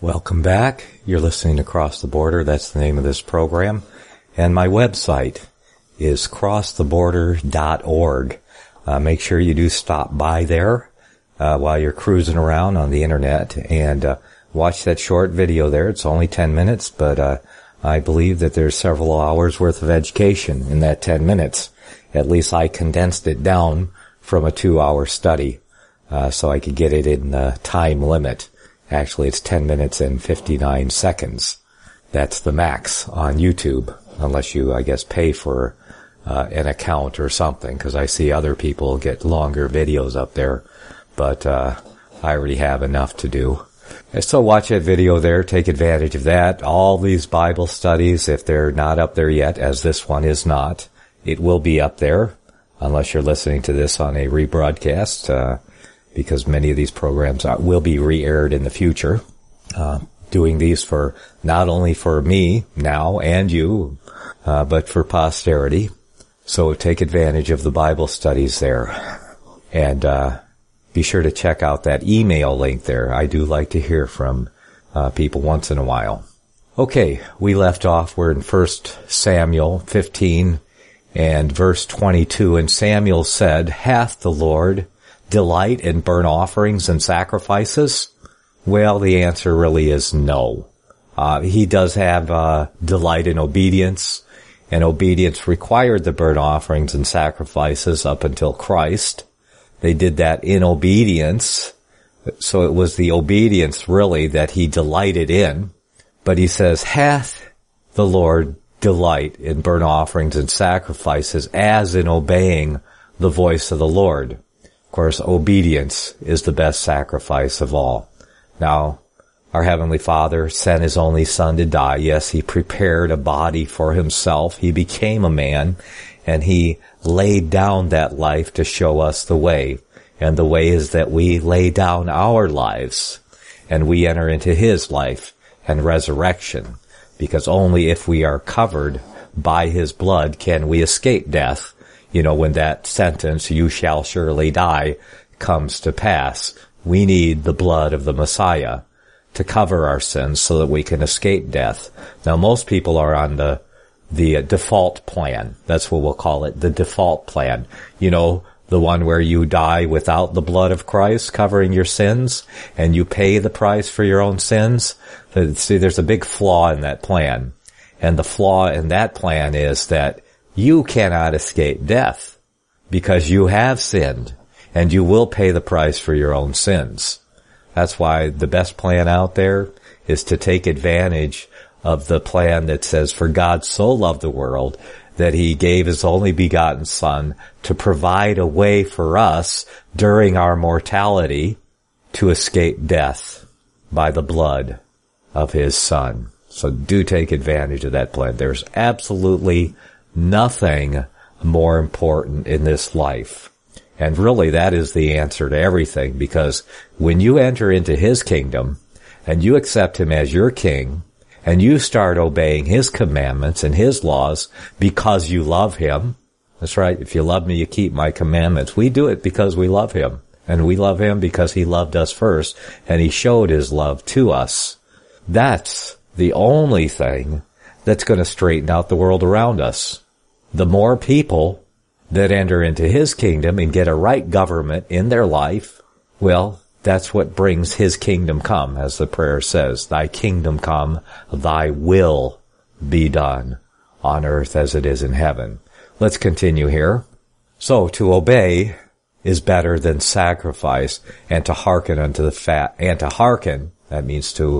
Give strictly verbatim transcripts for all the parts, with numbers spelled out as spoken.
Welcome back. You're listening to Cross the Border. That's the name of this program. And my website is cross the border dot org. Uh, make sure you do stop by there uh, while you're cruising around on the internet and uh, watch that short video there. It's only ten minutes, but uh, I believe that there's several hours worth of education in that ten minutes. At least I condensed it down from a two-hour study uh, so I could get it in the time limit. Actually, it's ten minutes and fifty-nine seconds. That's the max on YouTube, unless you, I guess, pay for uh, an account or something, because I see other people get longer videos up there, but uh I already have enough to do. And so watch that video there, take advantage of that. All these Bible studies, if they're not up there yet, as this one is not, it will be up there, unless you're listening to this on a rebroadcast, uh because many of these programs are, will be re-aired in the future. Uh, doing these for, not only for me now and you, uh, but for posterity. So take advantage of the Bible studies there. And, uh, be sure to check out that email link there. I do like to hear from, uh, people once in a while. Okay, we left off, we're in First Samuel fifteen and verse twenty-two. And Samuel said, "Hath the Lord delight in burnt offerings and sacrifices?" Well, the answer really is no. Uh, he does have uh, delight in obedience, and obedience required the burnt offerings and sacrifices up until Christ. They did that in obedience, so it was the obedience really that he delighted in. But he says, "Hath the Lord delight in burnt offerings and sacrifices as in obeying the voice of the Lord?" Of course, obedience is the best sacrifice of all. Now, our Heavenly Father sent His only Son to die. Yes, He prepared a body for Himself. He became a man, and He laid down that life to show us the way. And the way is that we lay down our lives, and we enter into His life and resurrection. Because only if we are covered by His blood can we escape death. You know, when that sentence, "you shall surely die," comes to pass, we need the blood of the Messiah to cover our sins so that we can escape death. Now, most people are on the the default plan. That's what we'll call it, the default plan. You know, the one where you die without the blood of Christ covering your sins, and you pay the price for your own sins. See, there's a big flaw in that plan. And the flaw in that plan is that you cannot escape death because you have sinned, and you will pay the price for your own sins. That's why the best plan out there is to take advantage of the plan that says, "For God so loved the world that He gave His only begotten Son to provide a way for us during our mortality to escape death by the blood of His Son." So do take advantage of that plan. There's absolutely nothing more important in this life. And really that is the answer to everything, because when you enter into His kingdom and you accept Him as your King and you start obeying His commandments and His laws because you love Him, that's right, if you love me, you keep my commandments. We do it because we love Him, and we love Him because He loved us first, and He showed His love to us. That's the only thing that's going to straighten out the world around us. The more people that enter into His kingdom and get a right government in their life, well, that's what brings His kingdom come, as the prayer says, "Thy kingdom come, Thy will be done on earth as it is in heaven." Let's continue here. So to obey is better than sacrifice, and to hearken unto the fat, and to hearken, that means to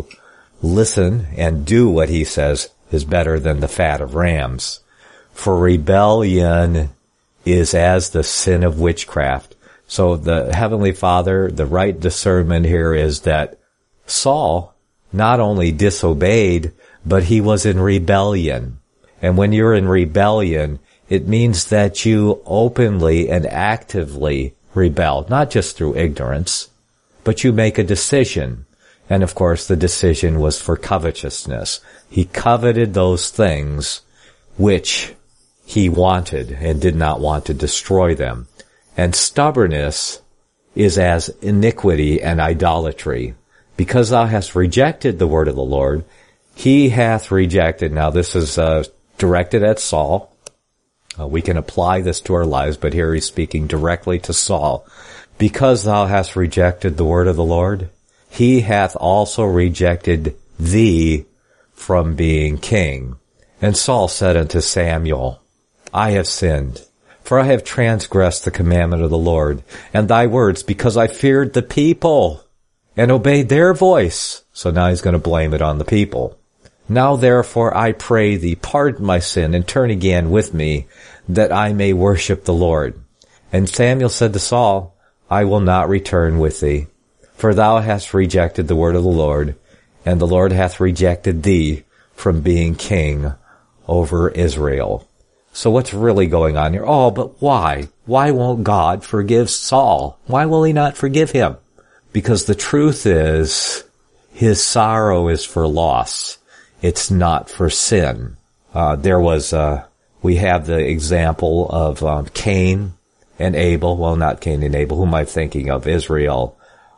listen and do what He says, is better than the fat of rams. For rebellion is as the sin of witchcraft. So the Heavenly Father, the right discernment here is that Saul not only disobeyed, but he was in rebellion. And when you're in rebellion, it means that you openly and actively rebel, not just through ignorance, but you make a decision. And of course, the decision was for covetousness. He coveted those things which he wanted and did not want to destroy them. And stubbornness is as iniquity and idolatry. because thou hast rejected the word of the Lord, he hath rejected. Now this is uh, directed at Saul. Uh, we can apply this to our lives, but here he's speaking directly to Saul. Because thou hast rejected the word of the Lord, he hath also rejected thee from being king. And Saul said unto Samuel, I have sinned, for I have transgressed the commandment of the Lord, and thy words, because I feared the people, and obeyed their voice. So now he's going to blame it on the people. Now therefore I pray thee, pardon my sin, and turn again with me, that I may worship the Lord. And Samuel said to Saul, I will not return with thee, for thou hast rejected the word of the Lord, and the Lord hath rejected thee from being king over Israel. So what's really going on here? Oh, but why? Why won't God forgive Saul? Why will he not forgive him? Because the truth is, his sorrow is for loss. It's not for sin. Uh, there was, uh, we have the example of um, Cain and Abel. Well, not Cain and Abel. Who am I thinking of? Israel,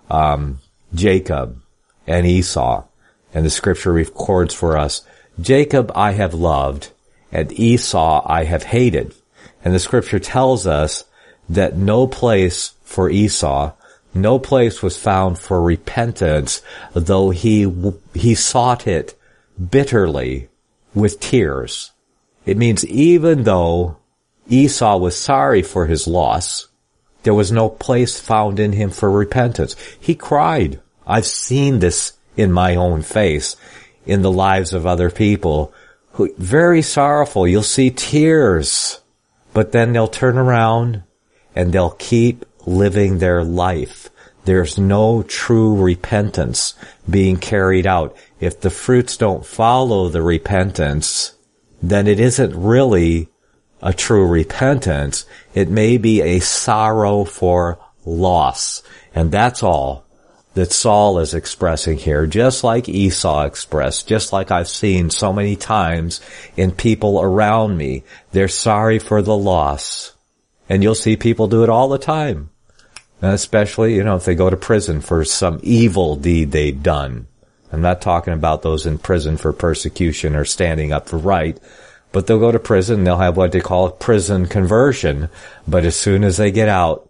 um, Jacob, and Esau. And the scripture records for us, Jacob I have loved, and Esau I have hated. And the scripture tells us that no place for Esau, no place was found for repentance, though he, he sought it bitterly with tears. It means even though Esau was sorry for his loss, there was no place found in him for repentance. He cried. I've seen this in my own face, in the lives of other people, who very sorrowful. You'll see tears, but then they'll turn around and they'll keep living their life. There's no true repentance being carried out. If the fruits don't follow the repentance, then it isn't really a true repentance. It may be a sorrow for loss. And that's all that Saul is expressing here, just like Esau expressed, just like I've seen so many times in people around me. They're sorry for the loss. And you'll see people do it all the time. And especially, you know, if they go to prison for some evil deed they've done. I'm not talking about those in prison for persecution or standing up for right, but they'll go to prison, they'll have what they call a prison conversion, but as soon as they get out,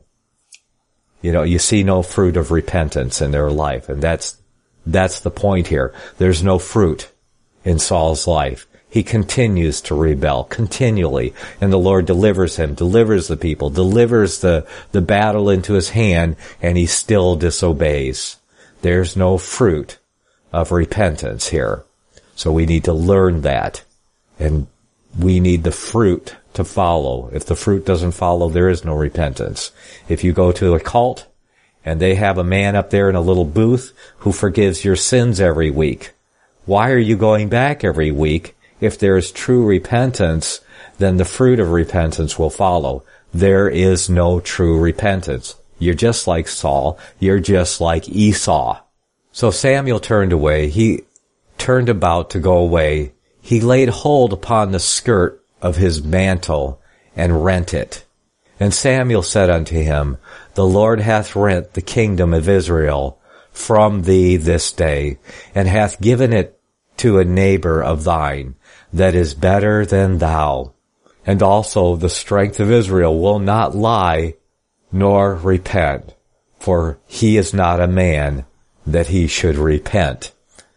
you know, you see no fruit of repentance in their life, and that's, that's the point here. There's no fruit in Saul's life. He continues to rebel continually, and the Lord delivers him, delivers the people, delivers the, the battle into his hand, and he still disobeys. There's no fruit of repentance here. So we need to learn that, and we need the fruit to follow. If the fruit doesn't follow, there is no repentance. If you go to a cult and they have a man up there in a little booth who forgives your sins every week, why are you going back every week? If there is true repentance, then the fruit of repentance will follow. There is no true repentance. You're just like Saul. You're just like Esau. So Samuel turned away. He turned about to go away. He laid hold upon the skirt of his mantle and rent it. And Samuel said unto him, The Lord hath rent the kingdom of Israel from thee this day, and hath given it to a neighbor of thine that is better than thou. And also the strength of Israel will not lie nor repent, for he is not a man that he should repent.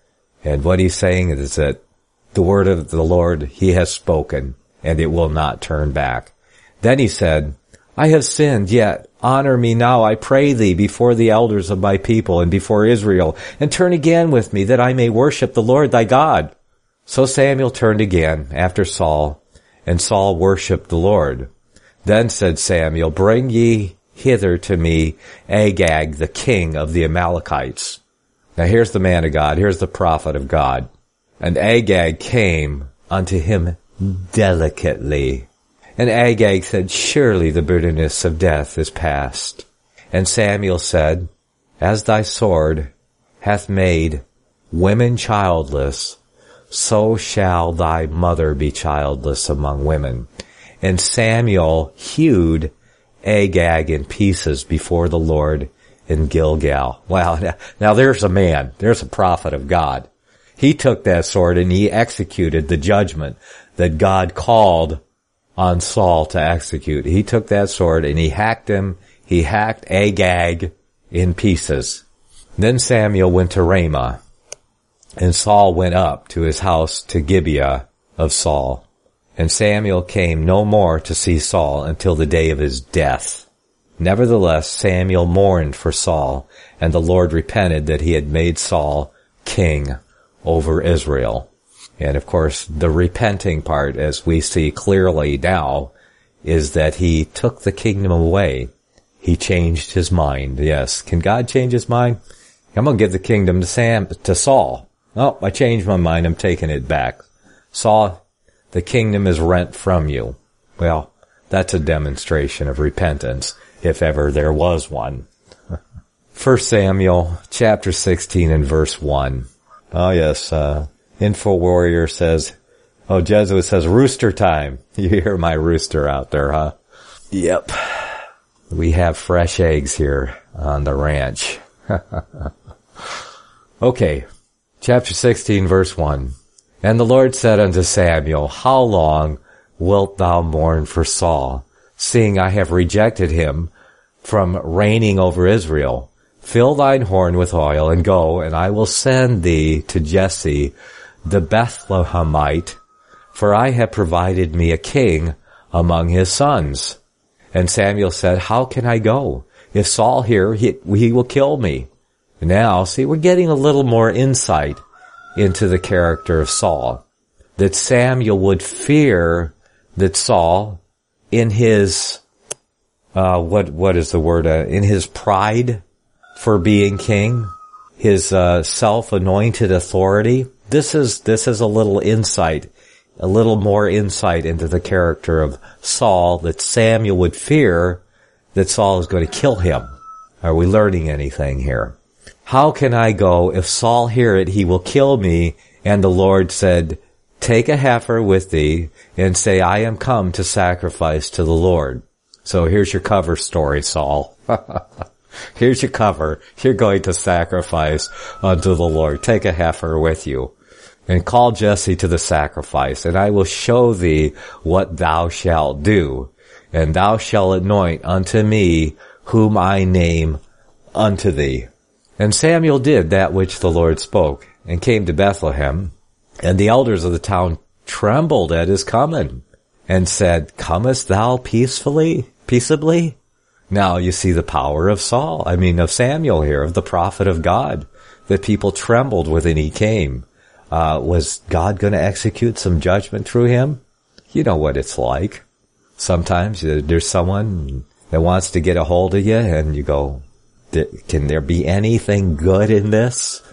And what he's saying is that the word of the Lord he has spoken, and it will not turn back. Then he said, I have sinned, yet honor me now, I pray thee, before the elders of my people and before Israel, and turn again with me, that I may worship the Lord thy God. So Samuel turned again after Saul, and Saul worshipped the Lord. Then said Samuel, Bring ye hither to me Agag, the king of the Amalekites. Now here's the man of God, here's the prophet of God. And Agag came unto him delicately. And Agag said, Surely the bitterness of death is past. And Samuel said, As thy sword hath made women childless, so shall thy mother be childless among women. And Samuel hewed Agag in pieces before the Lord in Gilgal. Wow. Now, now there's a man. There's a prophet of God. He took that sword and he executed the judgment that God called on Saul to execute. He took that sword and he hacked him. He hacked Agag in pieces. Then Samuel went to Ramah, and Saul went up to his house to Gibeah of Saul. And Samuel came no more to see Saul until the day of his death. Nevertheless, Samuel mourned for Saul, and the Lord repented that he had made Saul king over Israel. And of course, the repenting part, as we see clearly now, is that he took the kingdom away. He changed his mind. Yes. Can God change his mind? I'm going to give the kingdom to Sam, to Saul. Oh, I changed my mind. I'm taking it back. Saul, the kingdom is rent from you. Well, that's a demonstration of repentance, if ever there was one. First Samuel chapter sixteen and verse one. Oh yes, uh, Info Warrior says, oh, Jesuit says, rooster time. You hear my rooster out there, huh? Yep. We have fresh eggs here on the ranch. Okay. Chapter sixteen, verse one. And the Lord said unto Samuel, how long wilt thou mourn for Saul, seeing I have rejected him from reigning over Israel? Fill thine horn with oil, and go, and I will send thee to Jesse the Bethlehemite, for I have provided me a king among his sons. And Samuel said, how can I go? If Saul hear, he, he will kill me. Now, see, we're getting a little more insight into the character of Saul. That Samuel would fear that Saul, in his, uh, what, what is the word, uh, in his pride for being king, his, uh, self-anointed authority. This is, this is a little insight, a little more insight into the character of Saul, that Samuel would fear that Saul is going to kill him. Are we learning anything here? How can I go? If Saul hear it, he will kill me. And the Lord said, take a heifer with thee and say, I am come to sacrifice to the Lord. So here's your cover story, Saul. Here's your cover. You're going to sacrifice unto the Lord. Take a heifer with you and call Jesse to the sacrifice, and I will show thee what thou shalt do. And thou shalt anoint unto me whom I name unto thee. And Samuel did that which the Lord spoke, and came to Bethlehem. And the elders of the town trembled at his coming, and said, comest thou peacefully, peaceably? Now you see the power of Saul, I mean of Samuel here, of the prophet of God, that people trembled when he came. Uh, was God going to execute some judgment through him? You know what it's like. Sometimes there's someone that wants to get a hold of you, and you go, can there be anything good in this?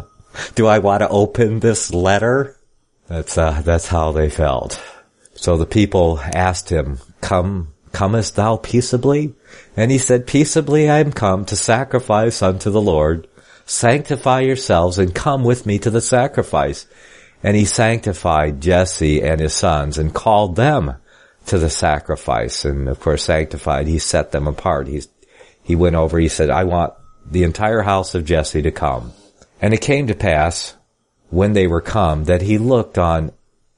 Do I want to open this letter? That's, uh, that's how they felt. So the people asked him, come, comest thou peaceably? And he said, peaceably I am come to sacrifice unto the Lord. Sanctify yourselves and come with me to the sacrifice. And he sanctified Jesse and his sons and called them to the sacrifice. And of course, sanctified, he set them apart. He's, he went over, he said, I want the entire house of Jesse to come. And it came to pass, when they were come, that he looked on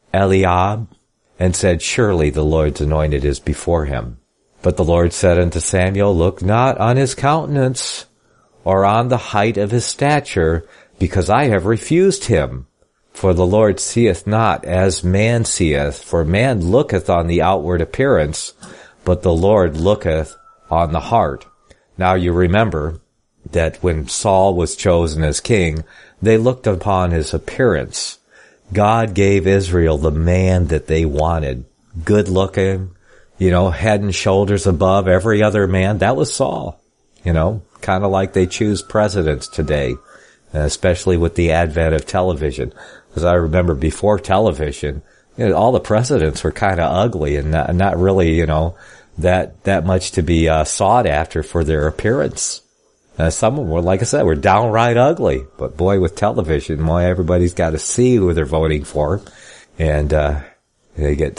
Eliab and said, surely the Lord's anointed is before him. But the Lord said unto Samuel, look not on his countenance or on the height of his stature, because I have refused him. For the Lord seeth not as man seeth, for man looketh on the outward appearance, but the Lord looketh on the heart. Now you remember that when Saul was chosen as king, they looked upon his appearance. God gave Israel the man that they wanted. Good looking, you know, head and shoulders above every other man. That was Saul, you know, kind of like they choose presidents today, especially with the advent of television. Because I remember before television, you know, all the presidents were kind of ugly and not, not really, you know, that, that much to be uh, sought after for their appearance. Uh, some of them were, like I said, were downright ugly. But boy, with television, boy, everybody's got to see who they're voting for. And, uh, they get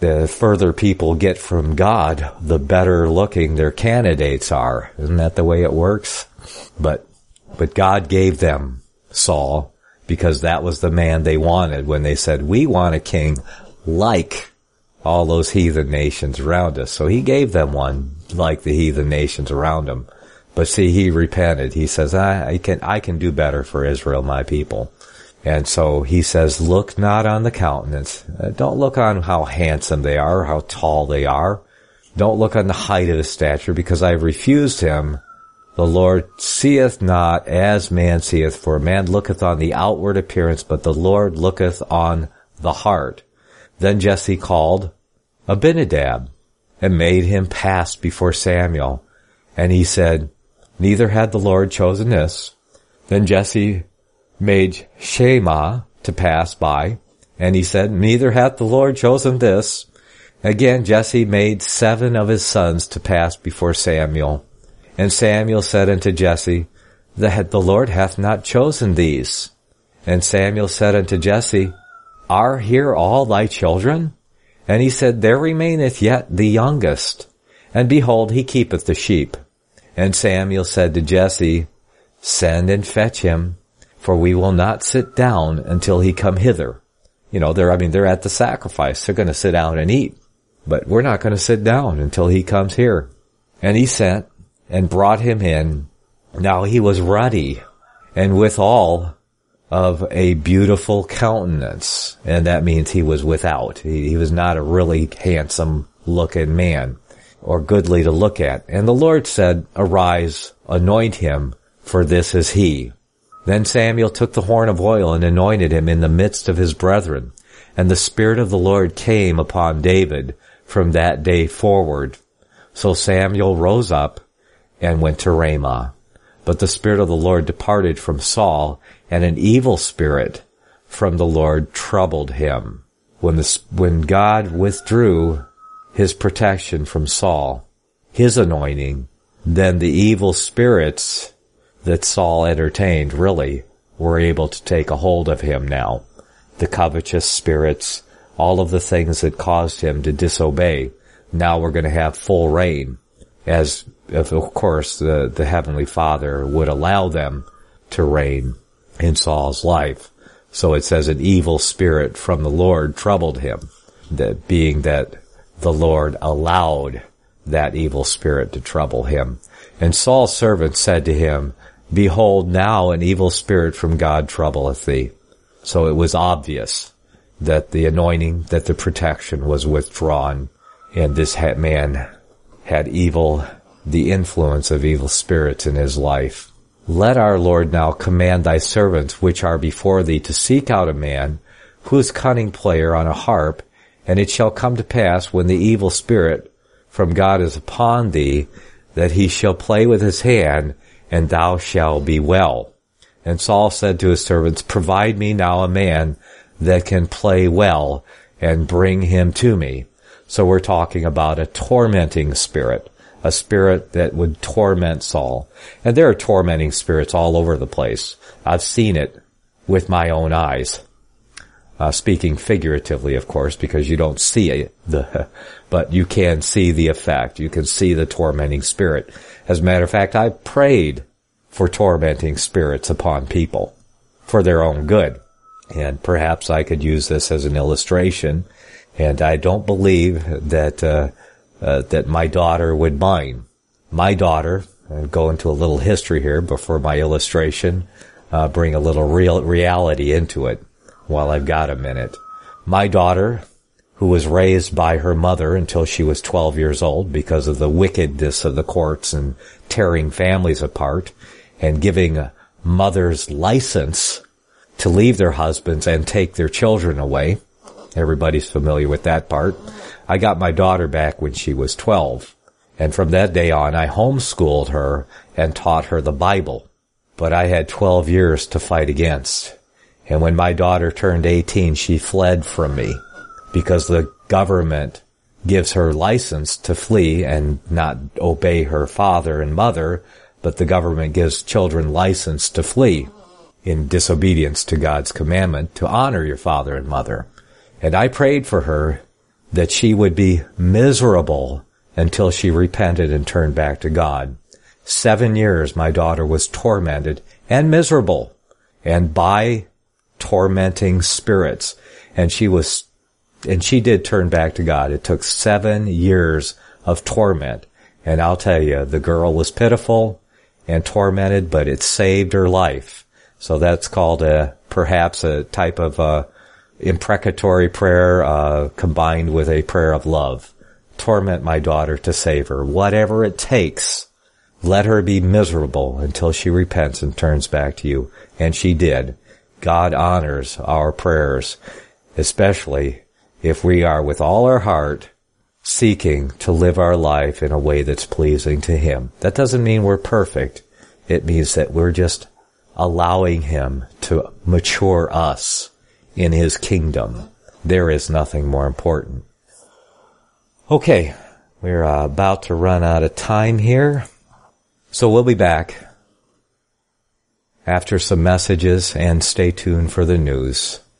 the further people get from God, the better looking their candidates are. Isn't that the way it works? But, but God gave them Saul because that was the man they wanted when they said, we want a king like all those heathen nations around us. So he gave them one like the heathen nations around him. But see, he repented. He says, I, I can, I can do better for Israel, my people. And so he says, look not on the countenance. Uh, don't look on how handsome they are, how tall they are. Don't look on the height of his stature, because I have refused him. The Lord seeth not as man seeth, for man looketh on the outward appearance, but the Lord looketh on the heart. Then Jesse called Abinadab and made him pass before Samuel. And he said, neither had the Lord chosen this. Then Jesse made Shema to pass by, and he said, neither hath the Lord chosen this. Again Jesse made seven of his sons to pass before Samuel. And Samuel said unto Jesse, the, the Lord hath not chosen these. And Samuel said unto Jesse, are here all thy children? And he said, there remaineth yet the youngest, and behold, he keepeth the sheep. And Samuel said to Jesse, send and fetch him, for we will not sit down until he come hither. You know, they're, I mean, they're at the sacrifice. They're going to sit down and eat, but we're not going to sit down until he comes here. And he sent and brought him in. Now he was ruddy and withal of a beautiful countenance. And that means he was without. He, he was not a really handsome looking man or goodly to look at. And the Lord said, arise, anoint him, for this is he. Then Samuel took the horn of oil and anointed him in the midst of his brethren. And the Spirit of the Lord came upon David from that day forward. So Samuel rose up and went to Ramah. But the Spirit of the Lord departed from Saul, and an evil spirit from the Lord troubled him. When the, when God withdrew his protection from Saul, his anointing, then the evil spirits that Saul entertained really were able to take a hold of him now. The covetous spirits, all of the things that caused him to disobey, now we're going to have full reign, as of course the, the Heavenly Father would allow them to reign in Saul's life. So it says an evil spirit from the Lord troubled him, that being that the Lord allowed that evil spirit to trouble him. And Saul's servant said to him, behold, now an evil spirit from God troubleth thee. So it was obvious that the anointing, that the protection was withdrawn, and this man had evil, the influence of evil spirits in his life. Let our Lord now command thy servants which are before thee to seek out a man who is cunning player on a harp, and it shall come to pass when the evil spirit from God is upon thee, that he shall play with his hand, and thou shalt be well. And Saul said to his servants, provide me now a man that can play well, and bring him to me. So we're talking about a tormenting spirit, a spirit that would torment Saul. And there are tormenting spirits all over the place. I've seen it with my own eyes. Uh, speaking figuratively, of course, because you don't see it, the, but you can see the effect. You can see the tormenting spirit. As a matter of fact, I prayed for tormenting spirits upon people for their own good. And perhaps I could use this as an illustration. And I don't believe that, uh, uh, that my daughter would mind. My daughter, I'll go into a little history here before my illustration, uh, bring a little real reality into it while I've got a minute. My daughter, who was raised by her mother until she was twelve years old because of the wickedness of the courts and tearing families apart and giving a mother's license to leave their husbands and take their children away. Everybody's familiar with that part. I got my daughter back when she was twelve. And from that day on, I homeschooled her and taught her the Bible. But I had twelve years to fight against. And when my daughter turned eighteen, she fled from me because the government gives her license to flee and not obey her father and mother, but the government gives children license to flee in disobedience to God's commandment to honor your father and mother. And I prayed for her that she would be miserable until she repented and turned back to God. Seven years my daughter was tormented and miserable, and by tormenting spirits. And she was, and she did turn back to God. It took seven years of torment. And I'll tell you, the girl was pitiful and tormented, but it saved her life. So that's called a, perhaps a type of uh imprecatory prayer, uh, combined with a prayer of love. Torment my daughter to save her. Whatever it takes, let her be miserable until she repents and turns back to you. And she did. God honors our prayers, especially if we are with all our heart seeking to live our life in a way that's pleasing to Him. That doesn't mean we're perfect. It means that we're just allowing Him to mature us in His kingdom. There is nothing more important. Okay, we're uh, about to run out of time here. So we'll be back after some messages, and stay tuned for the news.